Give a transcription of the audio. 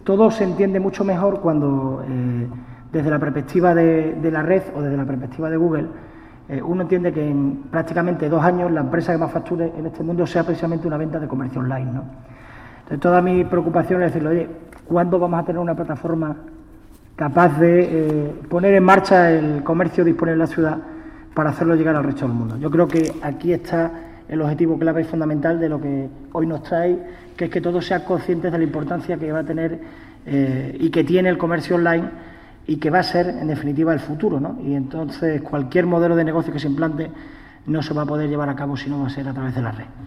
todo se entiende mucho mejor cuando, desde la perspectiva de la red o desde la perspectiva de Google, uno entiende que en prácticamente 2 años la empresa que más facture en este mundo sea precisamente una venta de comercio online, ¿no? Entonces, toda mi preocupación es decirle, oye, ¿cuándo vamos a tener una plataforma capaz de poner en marcha el comercio disponible en la ciudad para hacerlo llegar al resto del mundo? Yo creo que aquí está el objetivo clave y fundamental de lo que hoy nos trae, que es que todos sean conscientes de la importancia que va a tener y que tiene el comercio online y que va a ser, en definitiva, el futuro, ¿no? Y entonces cualquier modelo de negocio que se implante no se va a poder llevar a cabo si no va a ser a través de la red.